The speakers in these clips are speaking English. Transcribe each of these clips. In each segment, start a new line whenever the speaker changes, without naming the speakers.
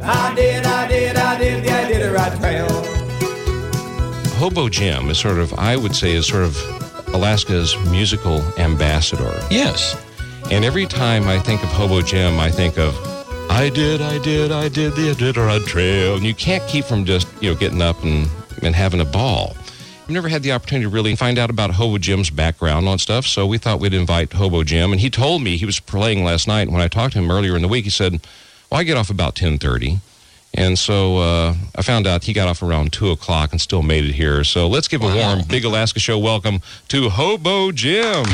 I did the Iditarod Trail.
Hobo Jim is sort of, I would say, is sort of Alaska's musical ambassador.
Yes.
And every time I think of Hobo Jim, I think of, I did the Iditarod Trail. And you can't keep from just, getting up and having a ball. I've never had the opportunity to really find out about Hobo Jim's background on stuff, so we thought we'd invite Hobo Jim. And he told me he was playing last night. And when I talked to him earlier in the week, he said, well, I get off about 10:30. And so I found out he got off around 2 o'clock and still made it here. So let's give a warm Big Alaska Show welcome to Hobo Jim.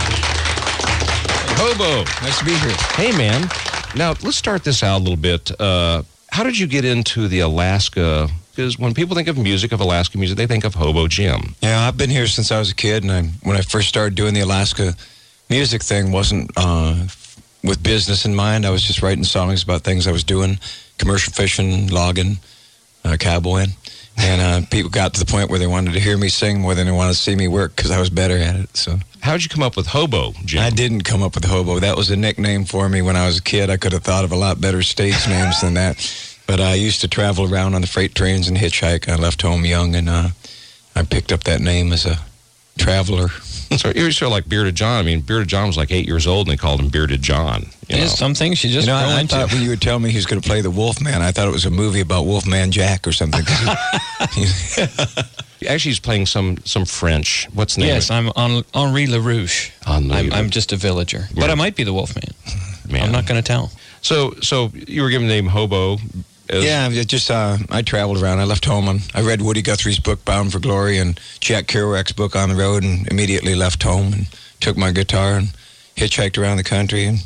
Hobo.
Nice to be here.
Hey, man. Now, let's start this out a little bit. How did you get into the Alaska? Because when people think of music, of Alaska music, they think of Hobo Jim.
Yeah, I've been here since I was a kid, and when I first started doing the Alaska music thing, wasn't with business in mind. I was just writing songs about things I was doing, commercial fishing, logging, cowboying. And people got to the point where they wanted to hear me sing more than they wanted to see me work because I was better at it. So,
how did you come up with Hobo Jim?
I didn't come up with Hobo. That was a nickname for me when I was a kid. I could have thought of a lot better stage names than that. But I used to travel around on the freight trains and hitchhike. I left home young, and I picked up that name as a traveler.
So you're sort of like Bearded John. I mean, Bearded John was like 8 years old, and they called him Bearded John.
There's some things you just
I thought when you would tell me he was going to play the Wolfman, I thought it was a movie about Wolfman Jack or something.
Actually, he's playing some French. What's the name?
Yes, I'm Henri LaRouche. I'm just a villager.
Yeah.
But I might be the Wolfman.
Man.
I'm not going to tell.
So you were given the name Hobo.
Yeah, just I traveled around. I left home. I read Woody Guthrie's book, Bound for Glory, and Jack Kerouac's book, On the Road, and immediately left home and took my guitar and hitchhiked around the country. And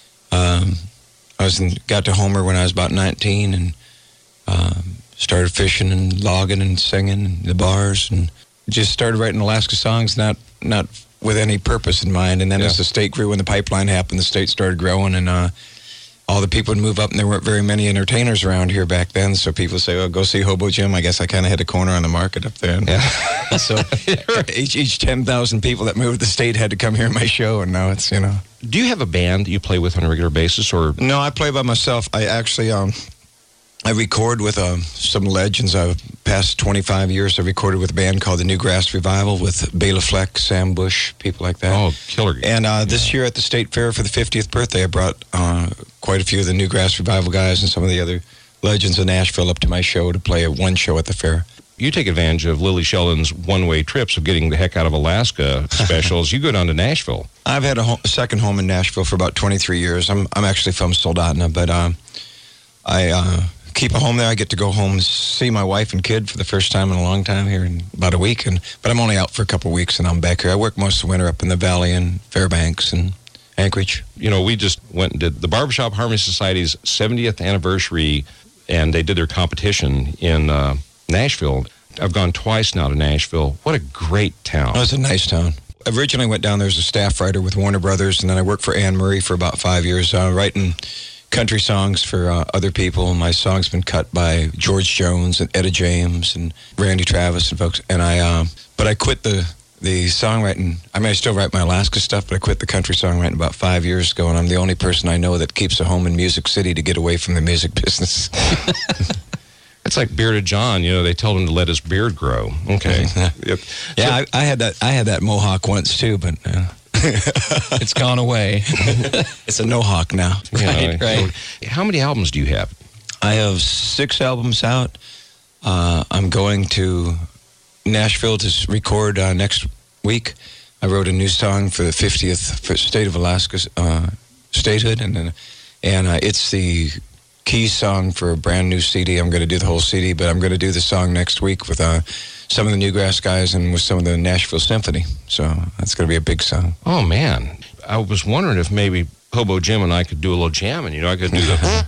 got to Homer when I was about 19 and started fishing and logging and singing in the bars and just started writing Alaska songs, not with any purpose in mind. And then as the state grew and the pipeline happened, the state started growing, and all the people would move up, and there weren't very many entertainers around here back then, so people say, oh, go see Hobo Jim. I guess I kind of had a corner on the market up there. Yeah. So each 10,000 people that moved the state had to come hear my show, and now it's,
Do you have a band you play with on a regular basis? Or
No, I play by myself. I actually, I record with some legends. Past 25 years, I recorded with a band called the Newgrass Revival with Bela Fleck, Sam Bush, people like that.
Oh, killer.
And this year at the State Fair for the 50th birthday, I brought quite a few of the Newgrass Revival guys and some of the other legends of Nashville up to my show to play one show at the fair.
You take advantage of Lily Sheldon's one-way trips of getting the heck out of Alaska specials. You go down to Nashville.
I've had a second home in Nashville for about 23 years. I'm actually from Soldotna, but I keep a home there. I get to go home and see my wife and kid for the first time in a long time here in about a week. But I'm only out for a couple of weeks, and I'm back here. I work most of the winter up in the valley in Fairbanks and Anchorage.
We just went and did the Barbershop Harmony Society's 70th anniversary, and they did their competition in Nashville. I've gone twice now to Nashville. What a great town.
Oh, it's a nice town. Originally went down there as a staff writer with Warner Brothers, and then I worked for Anne Murray for about 5 years, writing country songs for other people. My song's been cut by George Jones and Etta James and Randy Travis and folks. And but I quit the songwriting. I mean, I still write my Alaska stuff, but I quit the country songwriting about 5 years ago, and I'm the only person I know that keeps a home in Music City to get away from the music business.
It's like Bearded John. They told him to let his beard grow. Okay.
Yeah, I had that mohawk once too, but
it's gone away.
It's a no-hawk now.
Right.
How many albums do you have?
I have 6 albums out. I'm going to Nashville to record next week. I wrote a new song for the 50th state of Alaska's statehood, and it's the key song for a brand new CD. I'm going to do the whole CD, but I'm going to do the song next week with some of the Newgrass guys and with some of the Nashville Symphony. So that's going to be a big song.
Oh, man. I was wondering if maybe Hobo Jim and I could do a little jamming. I could do the...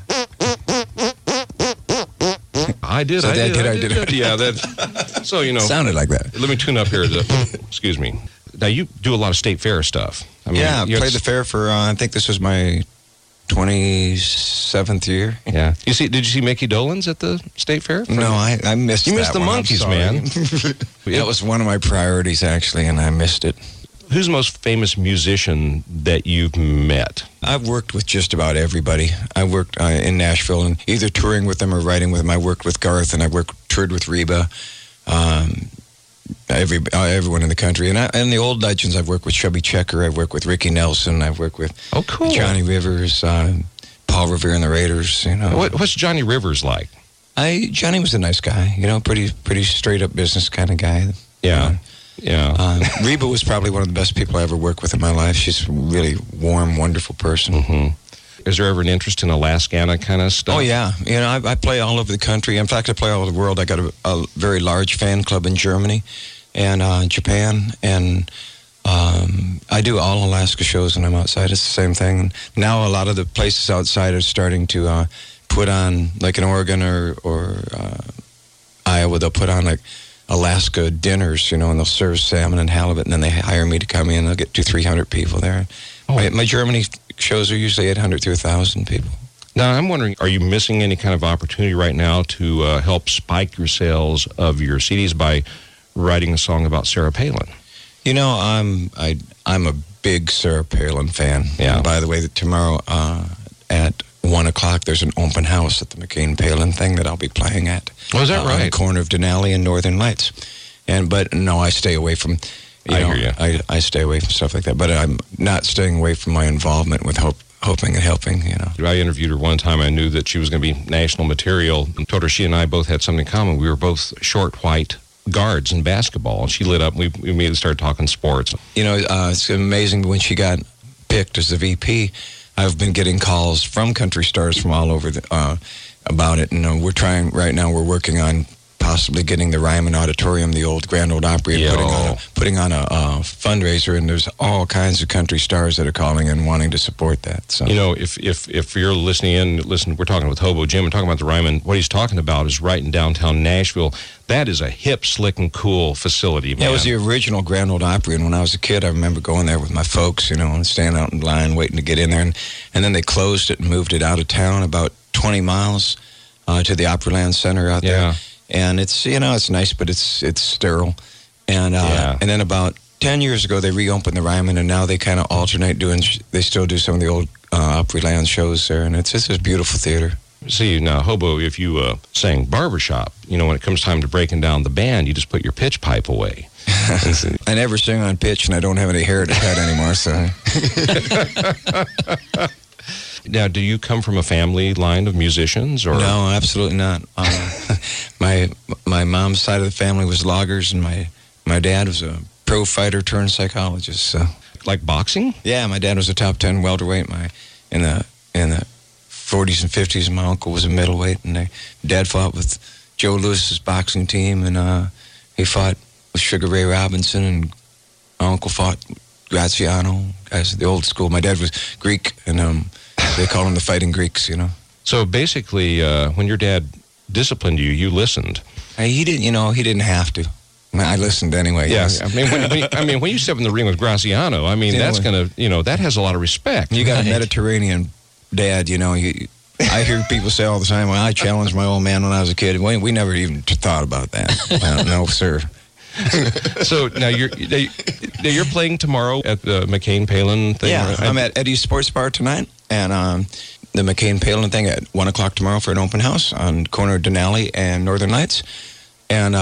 I did. Yeah, that. So,
Sounded like that.
Let me tune up here. Excuse me. Now, you do a lot of state fair stuff. I
played the fair for, I think this was my 27th year.
Yeah. Did you see Mickey Dolenz at the state fair?
No, I missed that.
You missed the monkeys, man.
That was one of my priorities, actually, and I missed it.
Who's the most famous musician that you've met?
I've worked with just about everybody. I worked in Nashville and either touring with them or writing with them. I worked with Garth and I toured with Reba. Everyone in the country. And the old legends, I've worked with Chubby Checker, I've worked with Ricky Nelson, I've worked with Johnny Rivers, Paul Revere and the Raiders, you know.
What's Johnny Rivers like?
Johnny was a nice guy, you know, pretty straight up business kind of guy.
Yeah. Yeah.
Reba was probably one of the best people I ever worked with in my life. She's a really warm, wonderful person.
Mm-hmm. Is there ever an interest in Alaskana kind of stuff?
Oh, yeah. You know, I play all over the country. In fact, I play all over the world. I got a very large fan club in Germany and Japan. And I do all Alaska shows when I'm outside. It's the same thing. And now a lot of the places outside are starting to put on, like in Oregon or Iowa, they'll put on like Alaska dinners, you know, and they'll serve salmon and halibut, and then they hire me to come in. They'll get 200-300 people there. Oh. My Germany shows are usually 800 to 1,000 people.
Now, I'm wondering, are you missing any kind of opportunity right now to help spike your sales of your CDs by writing a song about Sarah Palin?
You know, I'm a big Sarah Palin fan.
Yeah.
And by the way, tomorrow at 1 o'clock, there's an open house at the McCain Palin thing that I'll be playing at.
Oh, is that right?
On the corner of Denali and Northern Lights. But no, I stay away from... I hear you. I stay away from stuff like that, but I'm not staying away from my involvement with hoping and helping, you know.
I interviewed her one time. I knew that she was going to be national material. I told her she and I both had something in common. We were both short, white guards in basketball. And she lit up, and we immediately started talking sports. You know,
it's amazing when she got picked as the VP. I've been getting calls from country stars from all over about it, and we're working on possibly getting the Ryman Auditorium, the old Grand Ole Opry, and putting on a fundraiser, and there's all kinds of country stars that are calling and wanting to support that. So,
you know, if you're listening we're talking with Hobo Jim and talking about the Ryman. What he's talking about is right in downtown Nashville. That is a hip, slick, and cool facility, man.
Yeah, it was the original Grand Ole Opry, and when I was a kid, I remember going there with my folks, you know, and standing out in line waiting to get in there, and then they closed it and moved it out of town about 20 miles to the Opryland Center out there. And it's, you know, it's nice, but it's sterile. And and then about 10 years ago, they reopened the Ryman, and now they kind of alternate they still do some of the old Opryland shows there, and it's just a beautiful theater.
See, now, Hobo, if you sang barbershop, you know, when it comes time to breaking down the band, you just put your pitch pipe away.
I never sing on pitch, and I don't have any hair to cut anymore, so...
Now, do you come from a family line of musicians? Or?
No, absolutely not. My mom's side of the family was loggers, and my dad was a pro fighter turned psychologist. So.
Like boxing?
Yeah, my dad was a top 10 welterweight in the 40s and 50s. My uncle was a middleweight, and Dad fought with Joe Lewis's boxing team, and he fought with Sugar Ray Robinson, and my uncle fought Graziano, guys, the old school. My dad was Greek, and they call them the Fighting Greeks, you know.
So basically, when your dad disciplined you, you listened.
He didn't have to. I listened anyway.
Yeah,
yes.
when you step in the ring with Graziano, that's going to, that has a lot of respect.
You got a Mediterranean dad, you know. I hear people say all the time, well, I challenged my old man when I was a kid. We never even thought about that. Well, no, sir.
So now you're playing tomorrow at the McCain Palin thing?
Yeah,
right?
I'm at Eddie's Sports Bar tonight, and the McCain Palin thing at 1 o'clock tomorrow for an open house on corner of Denali and Northern Lights. And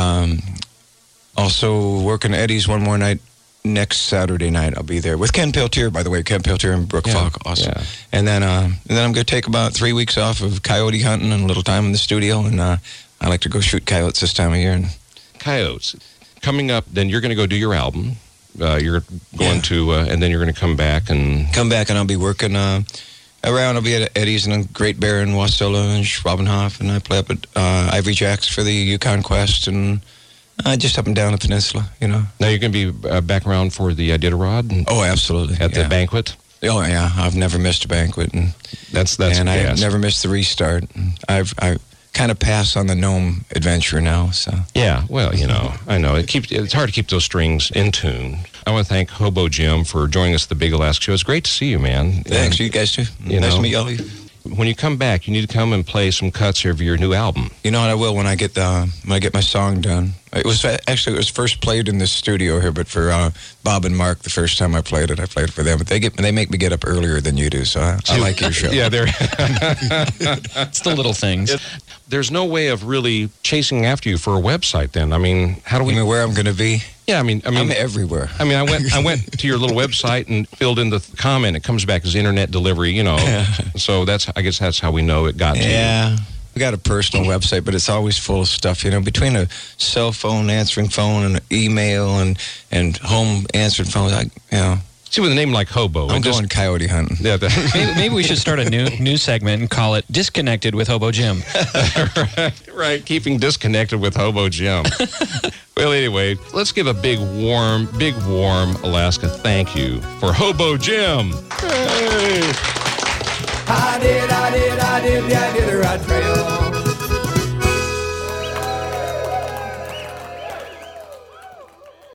also working Eddie's one more night next Saturday night. I'll be there with Ken Peltier, by the way. Ken Peltier and Brooke Falk, awesome. Yeah. And then I'm going to take about 3 weeks off of coyote hunting and a little time in the studio. And I like to go shoot coyotes this time of year.
Coyotes. Coming up, then you're going to go do your album. You're going to, and then you're going to come back and
I'll be working around. I'll be at Eddie's and Great Bear in Wasilla and Schwabenhof, and I play up at Ivory Jacks for the Yukon Quest, and just up and down the peninsula, you know.
Now you're going to be back around for the Iditarod?
Oh, absolutely.
At the banquet?
Oh, yeah. I've never missed a banquet, and I've never missed the restart. I've kind of pass on the gnome adventure now, so.
Yeah, well, you know, I know. It's hard to keep those strings in tune. I want to thank Hobo Jim for joining us at the Big Alaska Show. It's great to see you, man.
Thanks, you guys too. Nice to meet y'all.
When you come back, you need to come and play some cuts of your new album.
You know what? I will when I get my song done. It was first played in this studio here, but for Bob and Mark, the first time I played it for them. But they make me get up earlier than you do, so I like your show.
Yeah,
it's the little things.
There's no way of really chasing after you for a website. Then, I mean, how do we?
You mean where I'm going to be?
Yeah, I mean,
I'm everywhere.
I mean, I went to your little website and filled in the comment. It comes back as internet delivery, you know. So I guess that's how we know it got to you.
Yeah. We got a personal website, but it's always full of stuff, you know, between a cell phone, answering phone, and email, and home answering phone,
See, with a name like Hobo.
I'm going coyote hunting.
Yeah,
maybe we should start a new segment and call it Disconnected with Hobo Jim.
right, keeping disconnected with Hobo Jim. Well, anyway, let's give a big, warm Alaska thank you for Hobo Jim. Hey!
I did the Iditarod Trail.